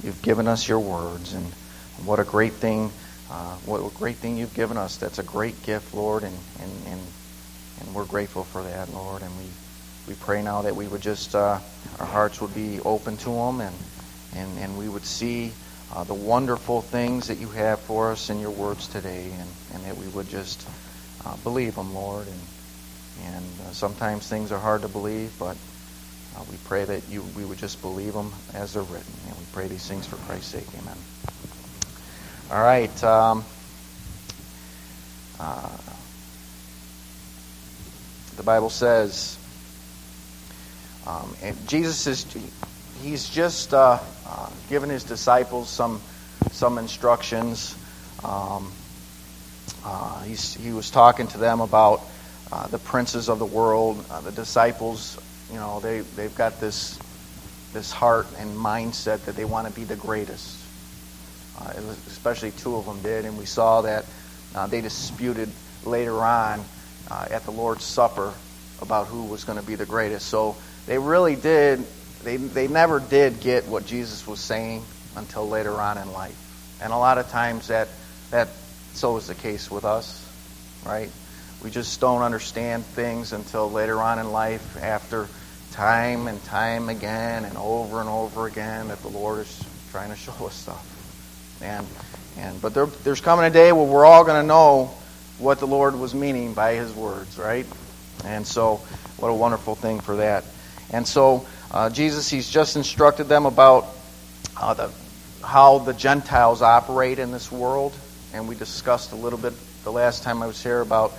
you've given us your words, and what a great thing, you've given us. That's a great gift, Lord, and we're grateful for that, Lord. And we pray now that we would just, our hearts would be open to them, and we would see the wonderful things that you have for us in your words today, and that we would just believe them, Lord. And sometimes things are hard to believe, but we pray that we would just believe them as they're written. And we pray these things for Christ's sake. Amen. All right. The Bible says, and Jesus he's just given his disciples some instructions. He was talking to them about the princes of the world. The disciples, they've got this heart and mindset that they want to be the greatest. Especially two of them did, and we saw that they disputed later on at the Lord's Supper about who was going to be the greatest. So they really did. They never did get what Jesus was saying until later on in life, and a lot of times that so is the case with us, right? We just don't understand things until later on in life, after time and time again and over again that the Lord is trying to show us stuff. But there's coming a day where we're all going to know what the Lord was meaning by his words, right? And so, what a wonderful thing for that. And so, Jesus, he's just instructed them about how the Gentiles operate in this world. And we discussed a little bit the last time I was here about,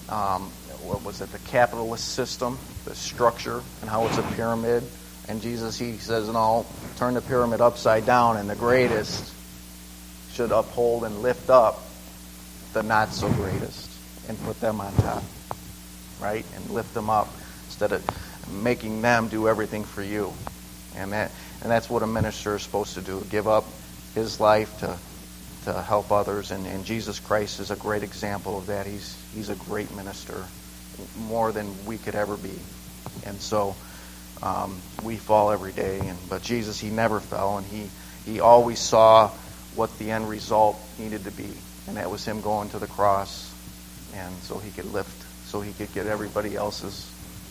the capitalist system, the structure, and how it's a pyramid. And Jesus, he says, no, turn the pyramid upside down, and the greatest should uphold and lift up the not so greatest and put them on top, right? And lift them up instead of making them do everything for you. And that's what a minister is supposed to do, give up his life to help others. And Jesus Christ is a great example of that. He's a great minister, more than we could ever be. And so we fall every day, but Jesus, he never fell, and he always saw what the end result needed to be, and that was him going to the cross, and so he could get everybody else's,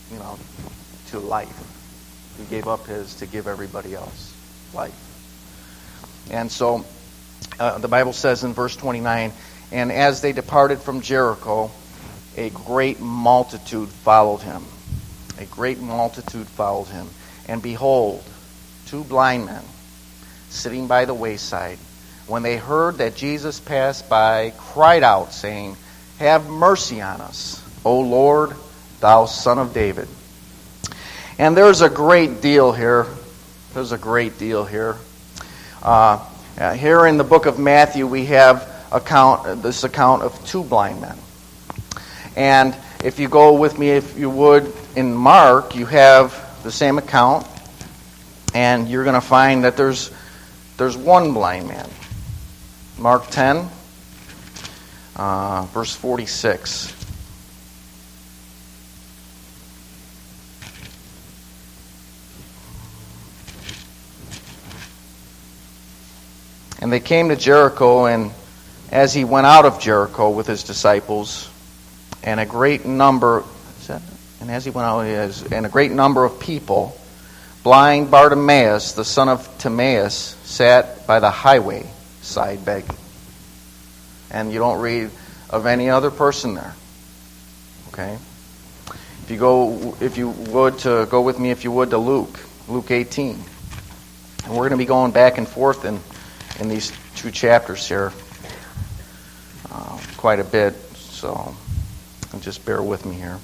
to life. He gave up his to give everybody else life. And so the Bible says in verse 29, and as they departed from Jericho, a great multitude followed him. A great multitude followed him. And behold, two blind men sitting by the wayside, when they heard that Jesus passed by, cried out, saying, have mercy on us, O Lord, thou Son of David. And there's a great deal here. There's a great deal here. Here in the book of Matthew, we have this account of two blind men. And if you go with me, if you would, in Mark, you have the same account, and you're going to find that there's one blind man. Mark 10, verse 46. And they came to Jericho, and as he went out of Jericho with his disciples, and a great number of people, blind Bartimaeus, the son of Timaeus, sat by the highway side begging. And you don't read of any other person there. Okay? If you would go with me to Luke 18. And we're going to be going back and forth in these two chapters here quite a bit, so just bear with me here.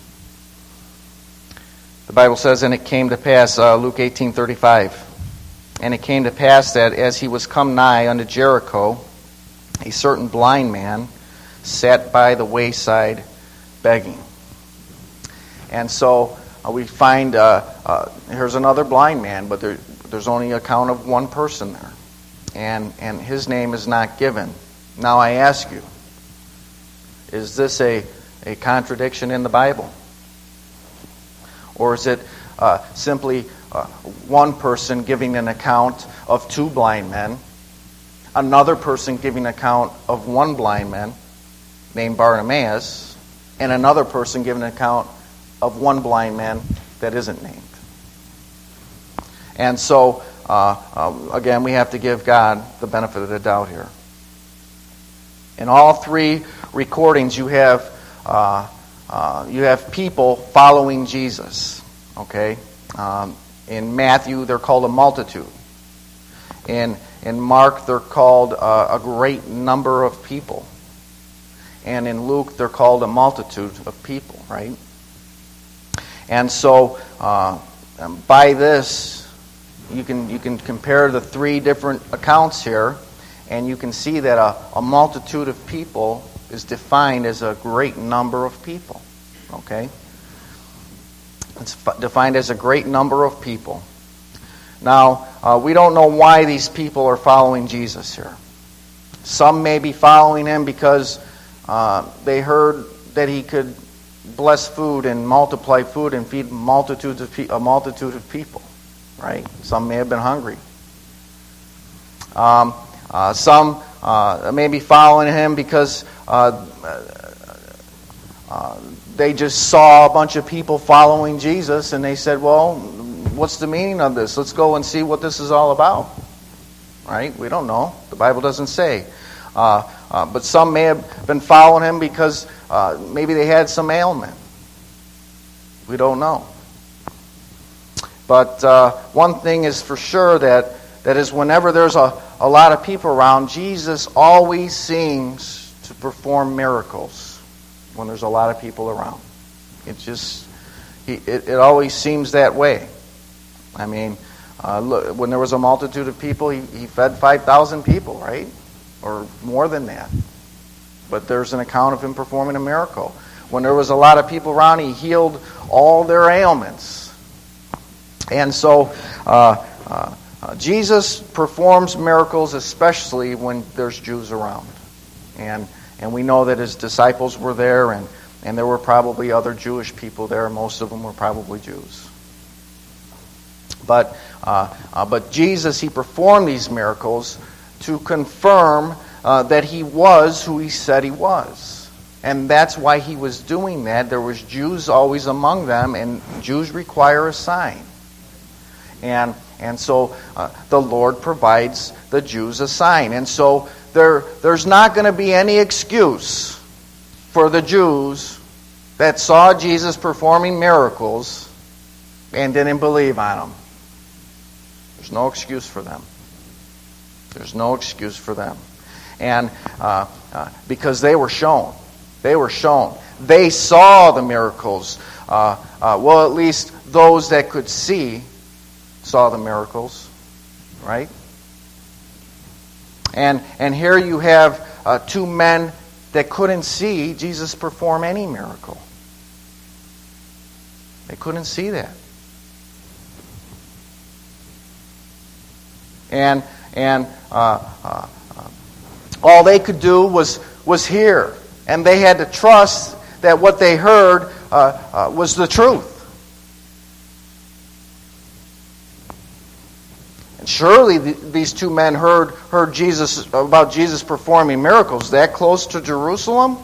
The Bible says, and it came to pass, Luke 18:35, and it came to pass that as he was come nigh unto Jericho, a certain blind man sat by the wayside begging. And so we find here's another blind man, but there's only an account of one person there. And his name is not given. Now I ask you, is this a contradiction in the Bible? Or is it simply one person giving an account of 2 blind men, another person giving an account of 1 blind man named Bartimaeus, and another person giving an account of 1 blind man that isn't named. And so, again, we have to give God the benefit of the doubt here. In all 3 recordings, you have people following Jesus. Okay, in Matthew, they're called a multitude. In Mark, they're called a great number of people. And in Luke, they're called a multitude of people, right? And so, by this, you can compare the 3 different accounts here, and you can see that a multitude of people is defined as a great number of people. Okay? It's defined as a great number of people. Now, we don't know why these people are following Jesus here. Some may be following him because they heard that he could bless food and multiply food and feed a multitude of people. Right? Some may have been hungry. Some may be following him because they just saw a bunch of people following Jesus, and they said, well, what's the meaning of this? Let's go and see what this is all about. Right? We don't know. The Bible doesn't say. But some may have been following him because maybe they had some ailment. We don't know. But one thing is for sure, that is whenever there's a lot of people around, Jesus always seems to perform miracles when there's a lot of people around. It always seems that way. I mean, look, when there was a multitude of people, he fed 5,000 people, right? Or more than that. But there's an account of him performing a miracle. When there was a lot of people around, he healed all their ailments. And so, Jesus performs miracles especially when there's Jews around. And we know that his disciples were there, and there were probably other Jewish people there. Most of them were probably Jews. But Jesus, he performed these miracles to confirm that he was who he said he was. And that's why he was doing that. There was Jews always among them, and Jews require a sign. And so the Lord provides the Jews a sign. And so there's not going to be any excuse for the Jews that saw Jesus performing miracles and didn't believe on him. There's no excuse for them. There's no excuse for them. And because they were shown. They were shown. They saw the miracles. Well, at least those that could see saw the miracles, right? And here you have 2 men that couldn't see Jesus perform any miracle. They couldn't see that. And all they could do was hear, and they had to trust that what they heard was the truth. Surely these 2 men heard Jesus about Jesus performing miracles that close to Jerusalem.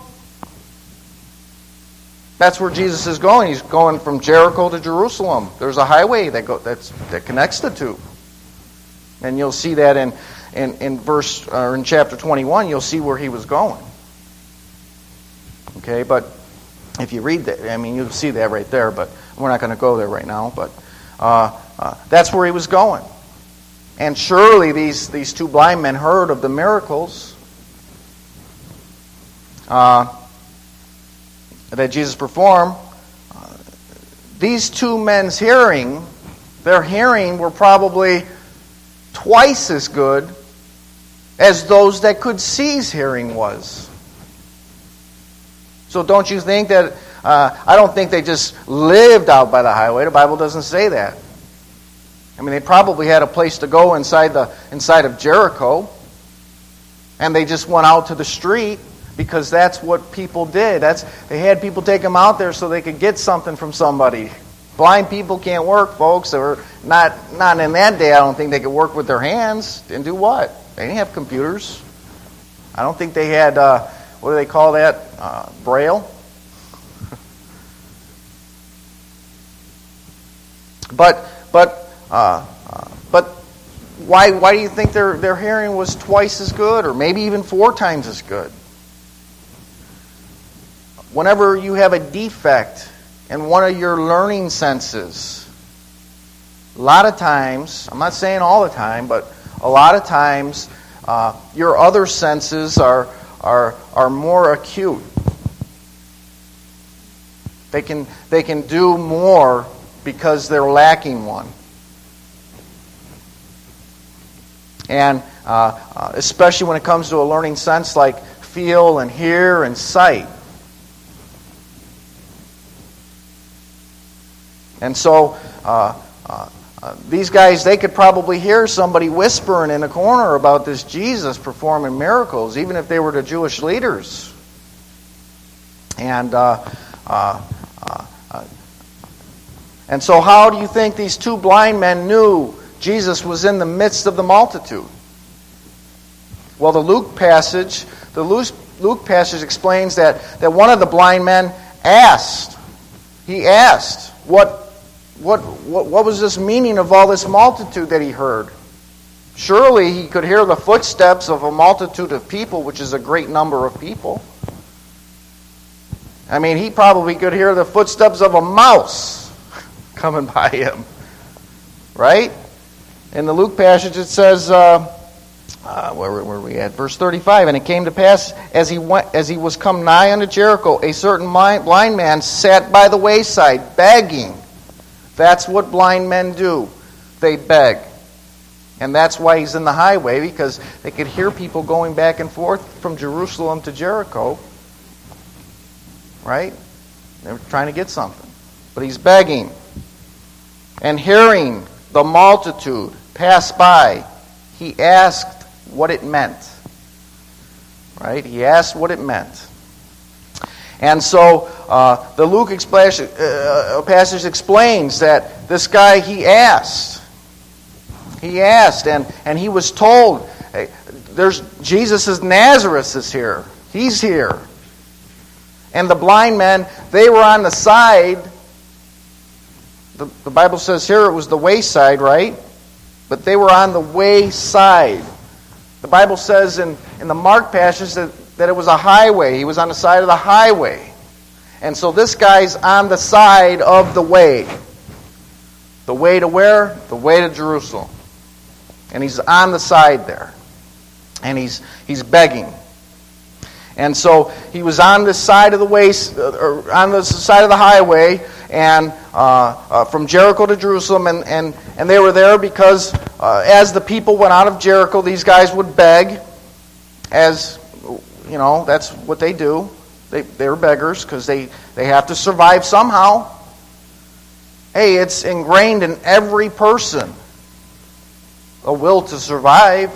That's where Jesus is going. He's going from Jericho to Jerusalem. There's a highway that connects the 2, and you'll see that in chapter 21. You'll see where he was going. Okay, but if you read that, I mean, you'll see that right there. But we're not going to go there right now. But that's where he was going. And surely these 2 blind men heard of the miracles that Jesus performed. These 2 men's their hearing were probably twice as good as those that could see's hearing was. So don't you think that, I don't think they just lived out by the highway. The Bible doesn't say that. I mean, they probably had a place to go inside of Jericho, and they just went out to the street because that's what people did. They had people take them out there so they could get something from somebody. Blind people can't work, folks. Or not in that day. I don't think they could work with their hands. And do what? They didn't have computers. I don't think they had, what do they call that? Braille? But why do you think their hearing was twice as good, or maybe even 4 times as good? Whenever you have a defect in one of your learning senses, a lot of times, I'm not saying all the time, but a lot of times, your other senses are more acute. They can do more because they're lacking one. And especially when it comes to a learning sense like feel and hear and sight. And so these guys, they could probably hear somebody whispering in a corner about this Jesus performing miracles, even if they were the Jewish leaders. And so how do you think these 2 blind men knew Jesus was in the midst of the multitude? Well, the Luke passage explains that one of the blind men asked. He asked, what was this meaning of all this multitude that he heard? Surely he could hear the footsteps of a multitude of people, which is a great number of people. I mean, he probably could hear the footsteps of a mouse coming by him. Right? In the Luke passage it says, where were we at? Verse 35, and it came to pass as he was come nigh unto Jericho, a certain blind man sat by the wayside, begging. That's what blind men do. They beg. And that's why he's in the highway, because they could hear people going back and forth from Jerusalem to Jericho. Right? They were trying to get something. But he's begging. And hearing the multitude pass by, he asked what it meant. Right? He asked what it meant. And so the Luke passage explains that this guy, he asked. He asked, and he was told, hey, Jesus of Nazareth is here. He's here. And the blind men, they were on the side. The Bible says here it was the wayside, right? But they were on the wayside. The Bible says in the Mark passage that it was a highway. He was on the side of the highway. And so this guy's on the side of the way. The way to where? The way to Jerusalem. And he's on the side there. And he's begging. And so he was on the side of the way, or on the side of the highway, and from Jericho to Jerusalem, and they were there because as the people went out of Jericho, these guys would beg. As you know, that's what they do. They're beggars because they have to survive somehow. Hey, it's ingrained in every person, a will to survive.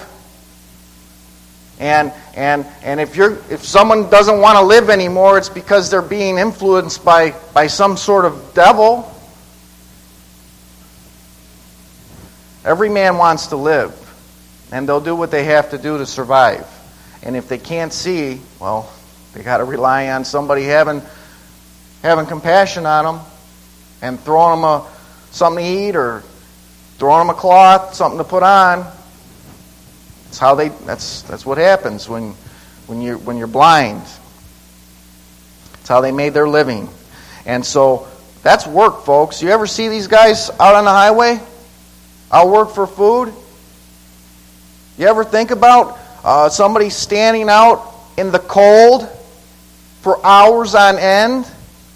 And if someone doesn't want to live anymore, it's because they're being influenced by some sort of devil. Every man wants to live, and they'll do what they have to do to survive. And if they can't see, well, they got to rely on somebody having compassion on them and throwing them something to eat, or throwing them a cloth, something to put on. That's what happens when you're blind. It's how they made their living. And so that's work, folks. You ever see these guys out on the highway? Out work for food? You ever think about somebody standing out in the cold for hours on end?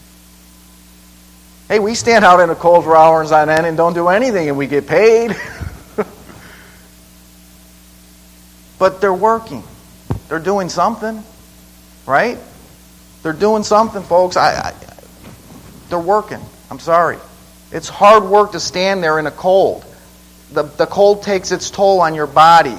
Hey, we stand out in the cold for hours on end and don't do anything, and we get paid. But they're working. They're doing something, right? They're doing something, folks. They're working. I'm sorry. It's hard work to stand there in the cold. The cold takes its toll on your body.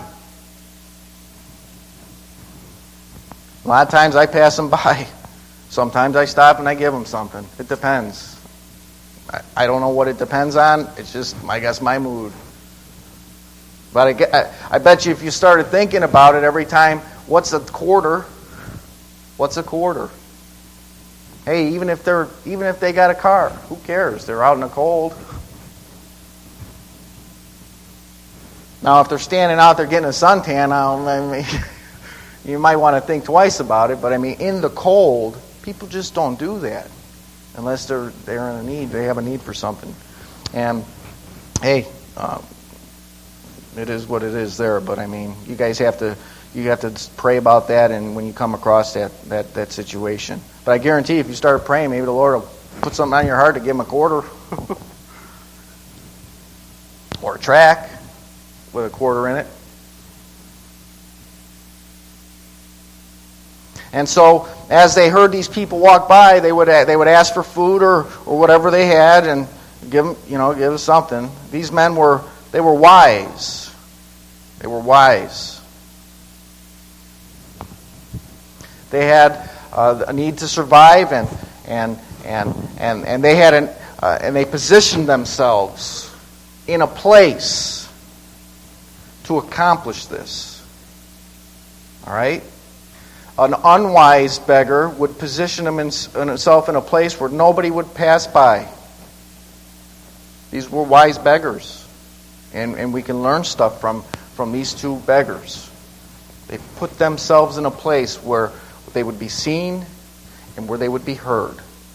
A lot of times I pass them by. Sometimes I stop and I give them something. It depends. I don't know what it depends on. It's just, I guess, my mood. But I bet you if you started thinking about it every time, what's a quarter? What's a quarter? Hey, even if they got a car, who cares? They're out in the cold. Now, if they're standing out there getting a suntan, I mean, you might want to think twice about it. But I mean, in the cold, people just don't do that unless they're in a need. They have a need for something. And hey, it is what it is there. But I mean, you guys have to pray about that, and when you come across that situation. But I guarantee, if you start praying, maybe the Lord will put something on your heart to give him a quarter, or a track with a quarter in it. And so, as they heard these people walk by, they would ask for food or whatever they had, and give them something. These men were wise. They were wise. They had a need to survive, and they had and they positioned themselves in a place to accomplish this. All right? An unwise beggar would position himself in a place where nobody would pass by. These were wise beggars. And we can learn stuff from these two beggars. They put themselves in a place where they would be seen and where they would be heard.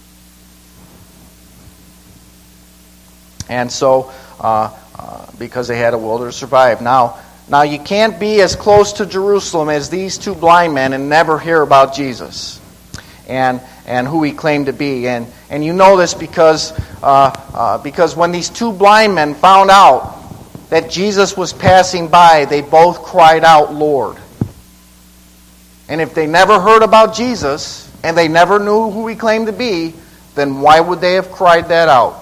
And so, because they had a will to survive. Now you can't be as close to Jerusalem as these two blind men and never hear about Jesus and who he claimed to be. And you know this because when these two blind men found out that Jesus was passing by, they both cried out, "Lord." And if they never heard about Jesus and they never knew who he claimed to be, then why would they have cried that out?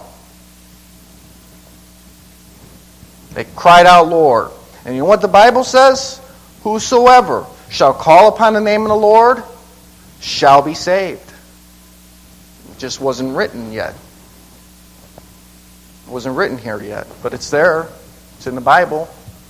They cried out, "Lord." And you know what the Bible says? Whosoever shall call upon the name of the Lord shall be saved. It just wasn't written yet. It wasn't written here yet, but it's there. It's in the Bible.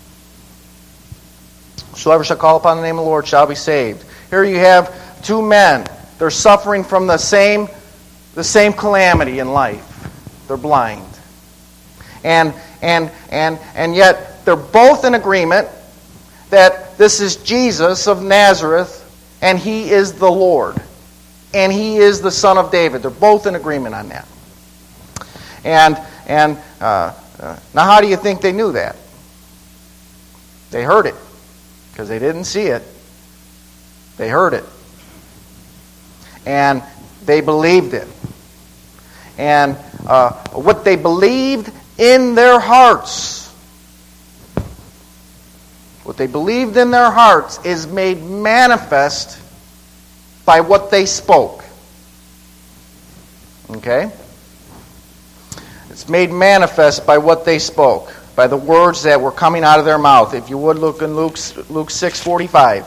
Whosoever shall call upon the name of the Lord shall be saved. Here you have two men. They're suffering from the same calamity in life. They're blind. And yet they're both in agreement that this is Jesus of Nazareth, and he is the Lord, and he is the Son of David. They're both in agreement on that. And now, how do you think they knew that? They heard it, because they didn't see it. They heard it, and they believed it. And what they believed in their hearts. What they believed in their hearts is made manifest by what they spoke. Okay? It's made manifest by what they spoke, by the words that were coming out of their mouth. If you would look in Luke 6:45.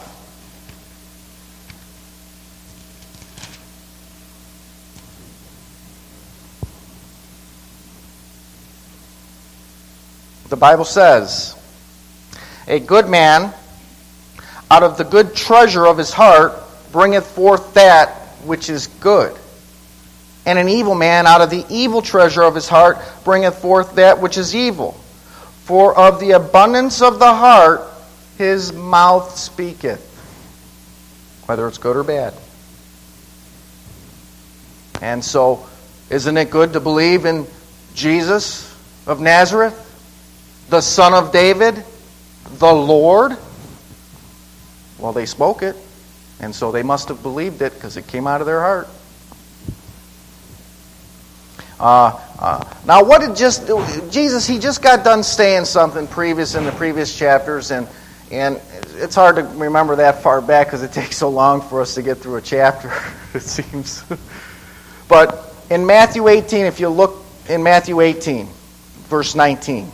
The Bible says, "A good man out of the good treasure of his heart bringeth forth that which is good. And an evil man out of the evil treasure of his heart bringeth forth that which is evil. For of the abundance of the heart his mouth speaketh." Whether it's good or bad. And so, isn't it good to believe in Jesus of Nazareth? The Son of David, the Lord? Well, they spoke it, and so they must have believed it because it came out of their heart. Now, what did Jesus? He just got done saying something in the previous chapters, and it's hard to remember that far back because it takes so long for us to get through a chapter. It seems. But in Matthew 18, if you look in Matthew 18, verse 19.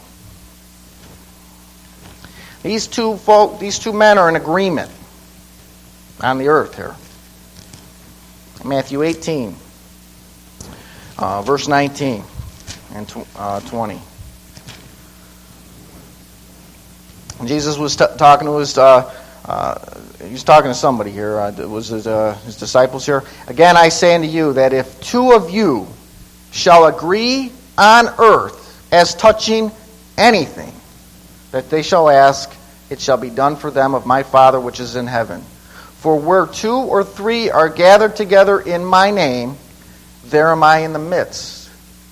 These two men are in agreement on the earth here. Matthew 18, verse 19. and 20. Jesus was talking to his he's talking to somebody here. It was his disciples here. Again, I say unto you that if two of you shall agree on earth as touching anything that they shall ask, it shall be done for them of my Father which is in heaven. For where 2 or 3 are gathered together in my name, there am I in the midst.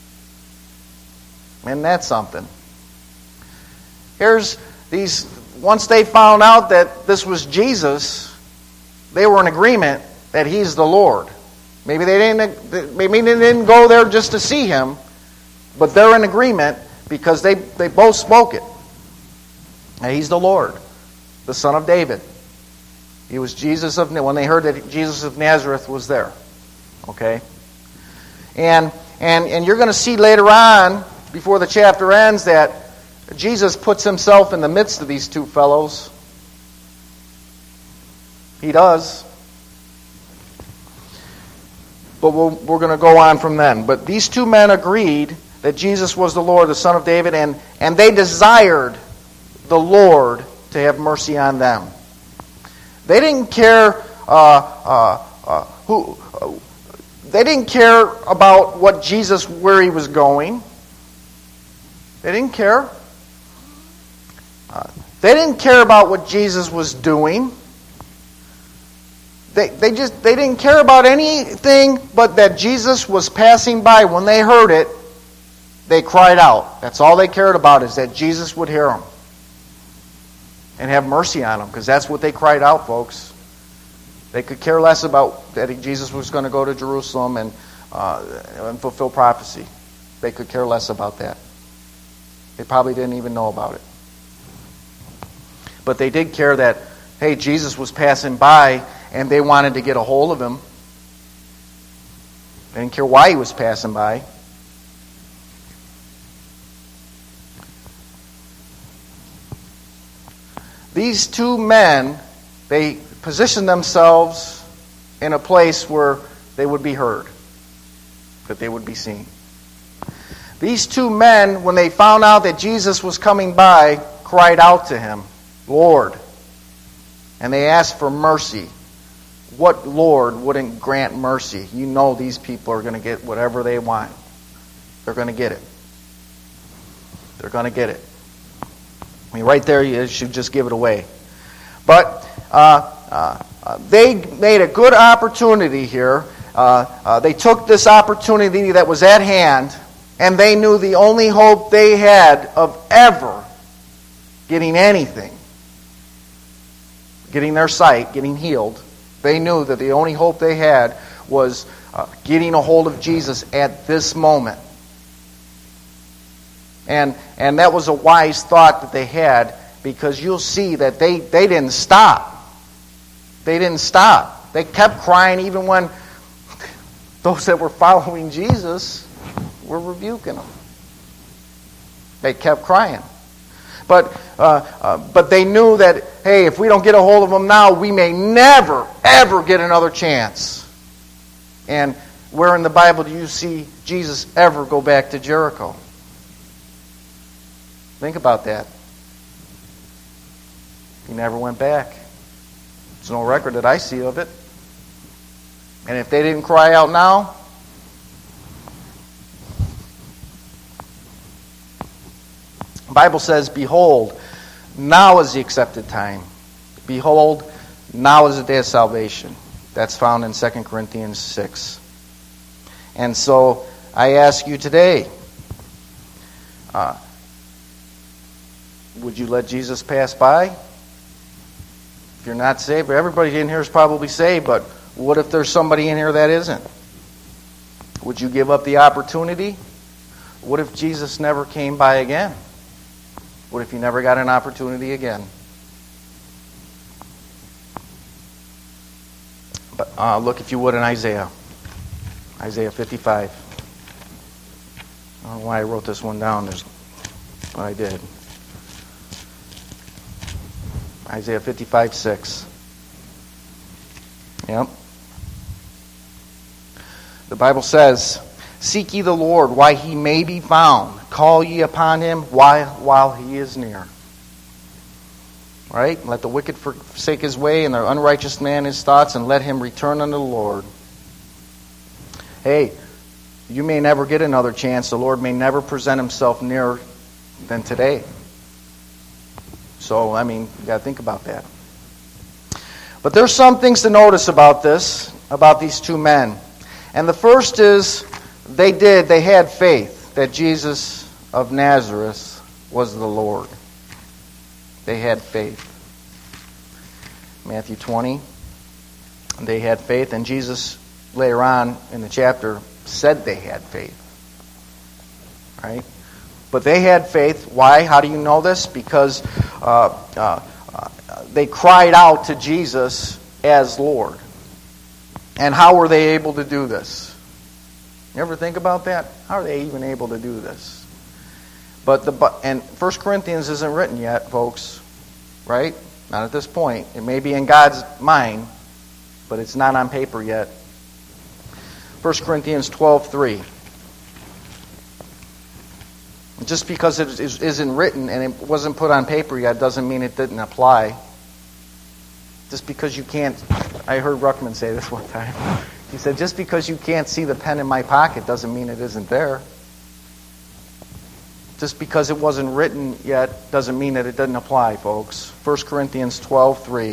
Isn't that something? Here's these, once they found out that this was Jesus, they were in agreement that he's the Lord. Maybe they didn't go there just to see him, but they're in agreement because they both spoke it. And he's the Lord, the Son of David. He was Jesus of, when they heard that Jesus of Nazareth was there. Okay? And you're going to see later on, before the chapter ends, that Jesus puts himself in the midst of these two fellows. He does. But we're going to go on from then. But these two men agreed that Jesus was the Lord, the Son of David, and they desired the Lord to have mercy on them. They didn't care They didn't care about what Jesus, where he was going. They didn't care. They didn't care about what Jesus was doing. They didn't care about anything but that Jesus was passing by. When they heard it, they cried out. That's all they cared about, is that Jesus would hear them and have mercy on them, because that's what they cried out, folks. They could care less about that Jesus was going to go to Jerusalem and fulfill prophecy. They could care less about that. They probably didn't even know about it. But they did care that, hey, Jesus was passing by, and they wanted to get a hold of him. They didn't care why he was passing by. These two men, they positioned themselves in a place where they would be heard, that they would be seen. These two men, when they found out that Jesus was coming by, cried out to him, Lord. And they asked for mercy. What Lord wouldn't grant mercy? You know these people are going to get whatever they want. They're going to get it. They're going to get it. I mean, right there, you should just give it away. But they made a good opportunity here. They took this opportunity that was at hand, and they knew the only hope they had of ever getting anything, getting their sight, getting healed. They knew that the only hope they had was getting a hold of Jesus at this moment. And that was a wise thought that they had, because you'll see that they didn't stop. They didn't stop. They kept crying even when those that were following Jesus were rebuking them. They kept crying. But they knew that, hey, if we don't get a hold of him now, we may never, ever get another chance. And where in the Bible do you see Jesus ever go back to Jericho? Think about that. He never went back. There's no record that I see of it. And if they didn't cry out now, the Bible says, behold, now is the accepted time. Behold, now is the day of salvation. That's found in 2 Corinthians 6. And so I ask you today, would you let Jesus pass by? If you're not saved, everybody in here is probably saved, but what if there's somebody in here that isn't? Would you give up the opportunity? What if Jesus never came by again? What if you never got an opportunity again? But look, if you would, in Isaiah 55. I don't know why I wrote this one down. But I did. Isaiah 55:6. Yep. The Bible says, Seek ye the Lord while he may be found. Call ye upon him while he is near. Right? Let the wicked forsake his way, and the unrighteous man his thoughts, and let him return unto the Lord. Hey, you may never get another chance. The Lord may never present himself nearer than today. So, you got to think about that. But there's some things to notice about these two men. And the first is, they had faith that Jesus of Nazareth was the Lord. They had faith. Matthew 20, they had faith, and Jesus later on in the chapter said they had faith. Right? But they had faith. Why? How do you know this? Because they cried out to Jesus as Lord. And how were they able to do this? You ever think about that? How are they even able to do this? And 1 Corinthians isn't written yet, folks. Right? Not at this point. It may be in God's mind, but it's not on paper yet. 1 Corinthians 12:3. Just because it isn't written and it wasn't put on paper yet doesn't mean it didn't apply. Just because you can't... I heard Ruckman say this one time. He said, just because you can't see the pen in my pocket doesn't mean it isn't there. Just because it wasn't written yet doesn't mean that it doesn't apply, folks. 1 Corinthians 12:3.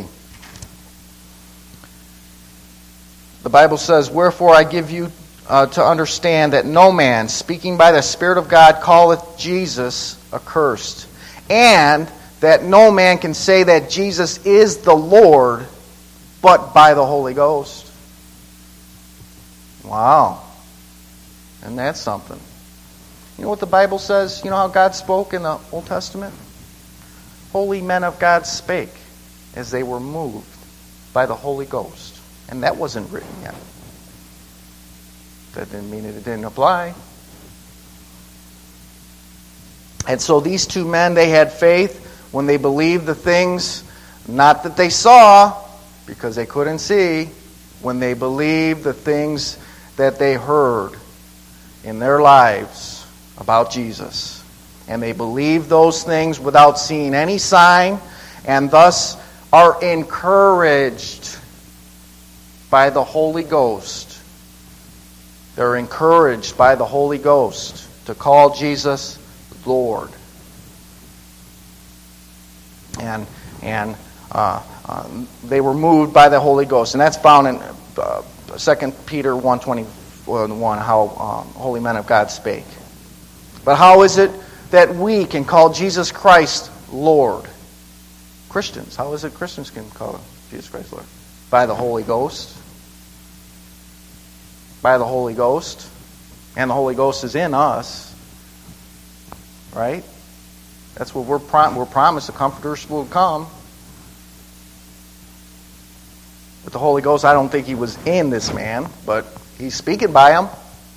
The Bible says, wherefore I give you to understand that no man, speaking by the Spirit of God, calleth Jesus accursed, and that no man can say that Jesus is the Lord, but by the Holy Ghost. Wow. And that's something. You know what the Bible says? You know how God spoke in the Old Testament? Holy men of God spake as they were moved by the Holy Ghost. And that wasn't written yet. That didn't mean it didn't apply. And so these two men, they had faith when they believed the things, not that they saw, because they couldn't see, when they believed the things that they heard in their lives about Jesus. And they believed those things without seeing any sign, and thus are encouraged by the Holy Ghost. They're encouraged by the Holy Ghost to call Jesus Lord. And they were moved by the Holy Ghost. And that's found in 2 Peter 1:21, how holy men of God spake. But how is it that we can call Jesus Christ Lord? Christians. How is it Christians can call Jesus Christ Lord? By the Holy Ghost. By the Holy Ghost. And the Holy Ghost is in us. Right? That's what we're promised. The Comforters will come. With the Holy Ghost, I don't think he was in this man, but he's speaking by him.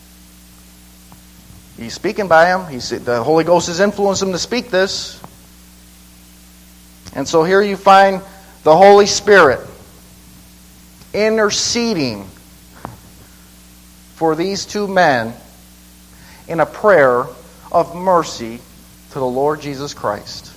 He's speaking by him. The Holy Ghost has influenced him to speak this. And so here you find the Holy Spirit interceding for these two men in a prayer of mercy to the Lord Jesus Christ.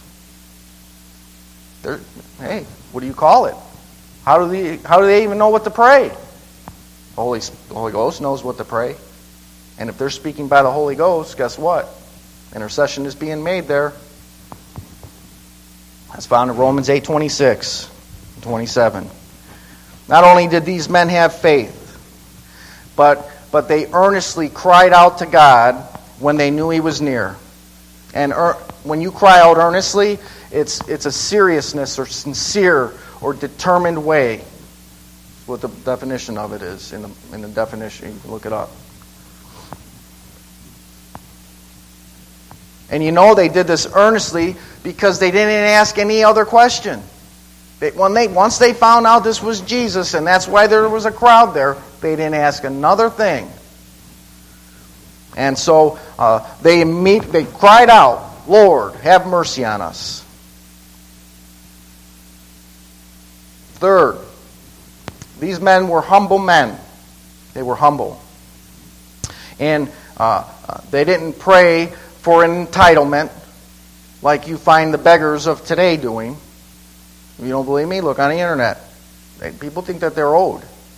Hey, what do you call it? How do they even know what to pray? The Holy Ghost knows what to pray. And if they're speaking by the Holy Ghost, guess what? Intercession is being made there. That's found in Romans 8:26 and 27. Not only did these men have faith, but they earnestly cried out to God when they knew he was near. And when you cry out earnestly, it's a seriousness or sincere or determined way. What the definition of it is in the definition. You can look it up. And you know they did this earnestly because they didn't ask any other question. Once they found out this was Jesus, and that's why there was a crowd there, they didn't ask another thing. And so they cried out, Lord, have mercy on us. Third, these men were humble men. They were humble. And They didn't pray for an entitlement like you find the beggars of today doing. If you don't believe me, look on the internet. People think that they're owed.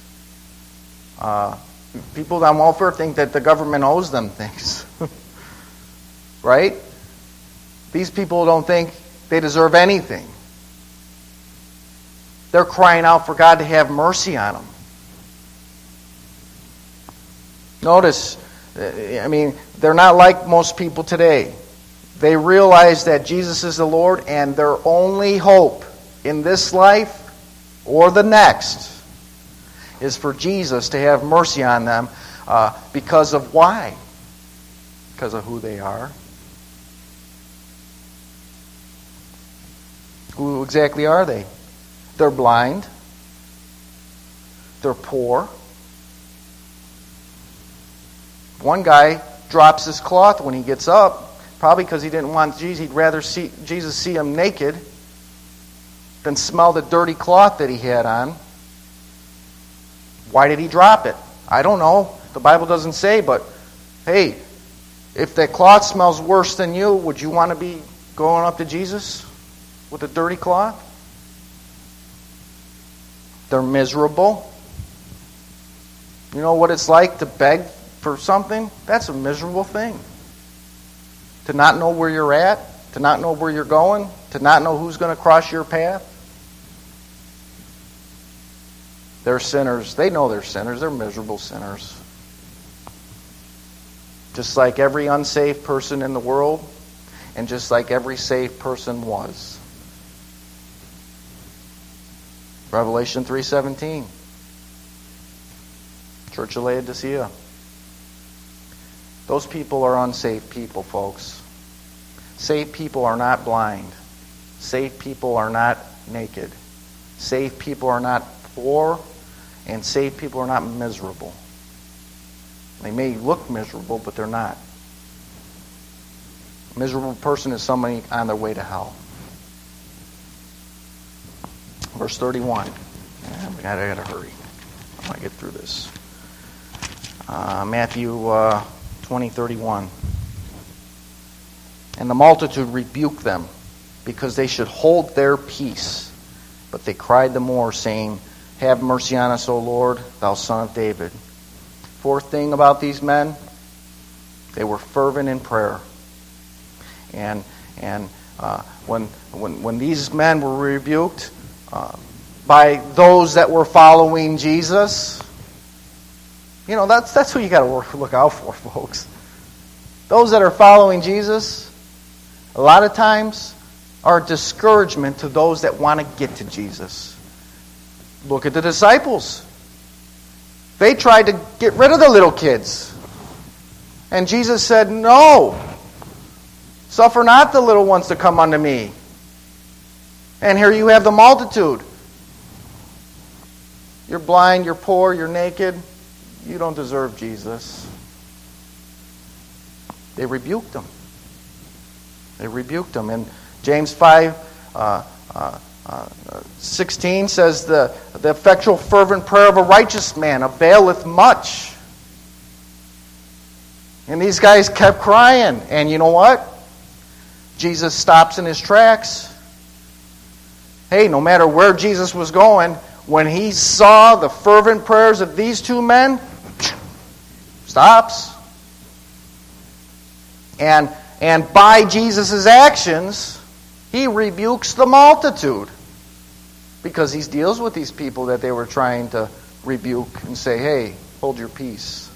People on welfare think that the government owes them things. Right? These people don't think they deserve anything. They're crying out for God to have mercy on them. Notice, they're not like most people today. They realize that Jesus is the Lord, and their only hope in this life or the next is for Jesus to have mercy on them because of why? Because of who they are. Who exactly are they? They're blind. They're poor. One guy drops his cloth when he gets up, probably because he didn't want Jesus. He'd rather see Jesus see him naked than smell the dirty cloth that he had on. Why did he drop it? I don't know. The Bible doesn't say, but hey, if that cloth smells worse than you, would you want to be going up to Jesus with a dirty cloth? They're miserable. You know what it's like to beg for something? That's a miserable thing. To not know where you're at, to not know where you're going, to not know who's going to cross your path. They're sinners. They know they're sinners. They're miserable sinners. Just like every unsaved person in the world, and just like every saved person was. Revelation 3:17. Church of Laodicea. Those people are unsaved people, folks. Saved people are not blind. Saved people are not naked. Saved people are not poor. And saved people are not miserable. They may look miserable, but they're not. A miserable person is somebody on their way to hell. Verse 31. I gotta hurry. I want to get through this. Matthew 20:31. And the multitude rebuked them, because they should hold their peace. But they cried the more, saying, Have mercy on us, O Lord, thou Son of David. Fourth thing about these men, they were fervent in prayer. And when these men were rebuked by those that were following Jesus, that's who you got to look out for, folks. Those that are following Jesus, a lot of times, are a discouragement to those that want to get to Jesus. Look at the disciples. They tried to get rid of the little kids. And Jesus said, No. Suffer not the little ones to come unto me. And here you have the multitude. You're blind, you're poor, you're naked. You don't deserve Jesus. They rebuked him. They rebuked him. And James 5:16 says, the effectual fervent prayer of a righteous man availeth much. And these guys kept crying. And you know what? Jesus stops in his tracks. Hey, no matter where Jesus was going, when he saw the fervent prayers of these two men, stops. And by Jesus' actions, he rebukes the multitude. Because he deals with these people that they were trying to rebuke and say, hey, hold your peace.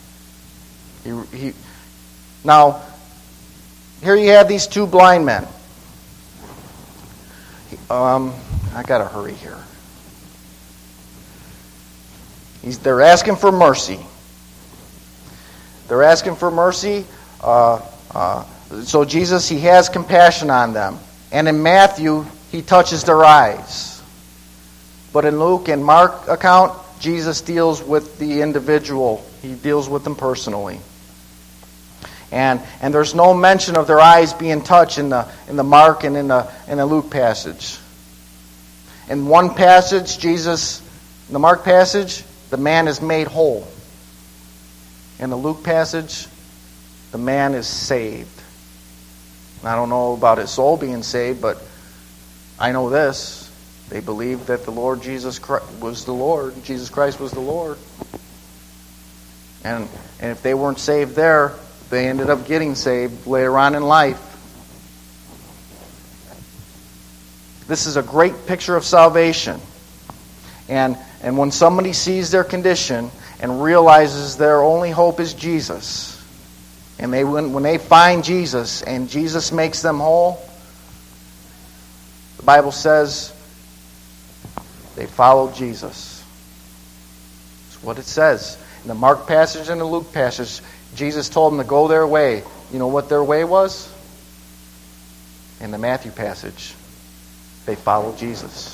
Now, here you have these two blind men. I got to hurry here. They're asking for mercy. They're asking for mercy. So Jesus, he has compassion on them. And in Matthew, he touches their eyes. But in Luke and Mark account, Jesus deals with the individual. He deals with them personally. And there's no mention of their eyes being touched in the Mark and in the Luke passage. In one passage, Jesus, in the Mark passage, the man is made whole. In the Luke passage, the man is saved. I don't know about his soul being saved, but I know this. They believed that the Lord Jesus Christ was the Lord. Jesus Christ was the Lord. And if they weren't saved there, they ended up getting saved later on in life. This is a great picture of salvation. And when somebody sees their condition and realizes their only hope is Jesus, and when they find Jesus and Jesus makes them whole, the Bible says they followed Jesus. That's what it says. In the Mark passage and the Luke passage, Jesus told them to go their way. You know what their way was? In the Matthew passage, they followed Jesus.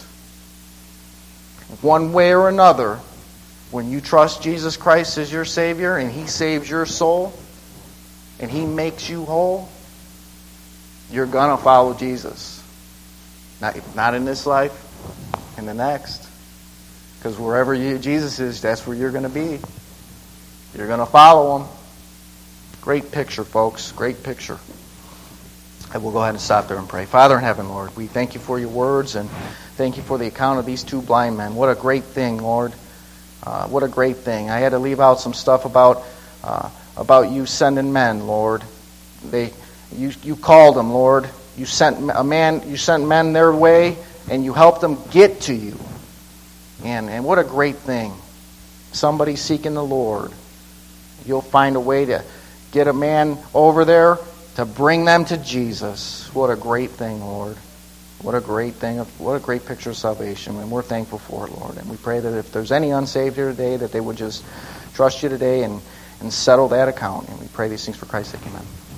One way or another, when you trust Jesus Christ as your Savior and He saves your soul and He makes you whole, you're going to follow Jesus. Not in this life, in the next. Because wherever Jesus is, that's where you're going to be. You're going to follow Him. Great picture, folks. Great picture. I will go ahead and stop there and pray. Father in heaven, Lord, we thank You for Your words and thank You for the account of these two blind men. What a great thing, Lord. What a great thing. I had to leave out some stuff about You sending men, Lord. You called them, Lord. You sent men their way, and You helped them get to You. And what a great thing. Somebody seeking the Lord. You'll find a way to get a man over there to bring them to Jesus. What a great thing, Lord. What a great thing. What a great picture of salvation. And we're thankful for it, Lord. And we pray that if there's any unsaved here today, that they would just trust You today and settle that account. And we pray these things for Christ's sake. Amen.